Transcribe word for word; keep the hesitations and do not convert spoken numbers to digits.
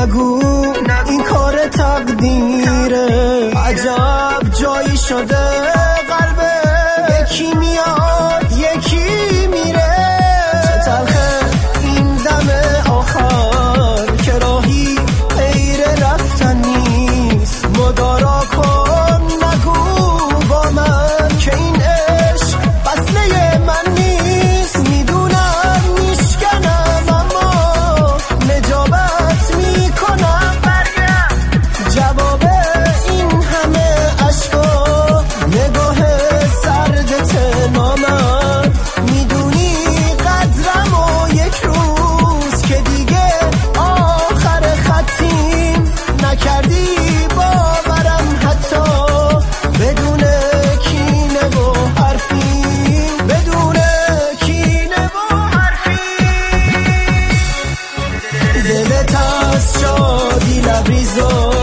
نگو این کار تقدیره، عجب جایی شده قلبه، یکی میاد یکی میره. چه تلخه این دم آخر که راهی غیر رفتن نیست، مدارا کن نگو با من که این عشق فصله من نیست. میدونم میشکنم اما نجابت میکنم، جواب این همه عشقا نگاه سردت نامم. میدونی قدرم و یک روز که دیگه آخر خطیم، نکردی باورم حتی بدون کینه و حرفی، بدون کینه و حرفی. دلت از شادی لبریزا